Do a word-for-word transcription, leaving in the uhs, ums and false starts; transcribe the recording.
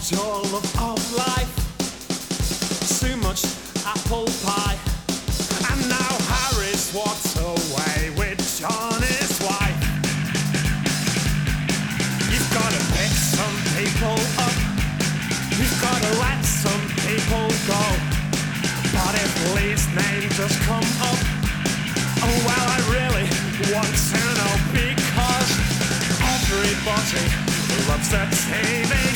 all of, of life. Too much apple pie. And now Harry's walked away with Johnny's wife. You've gotta pick some people up. You've gotta let some people go. But if Lee's name does come up, oh well, I really want to know, because everybody loves the T V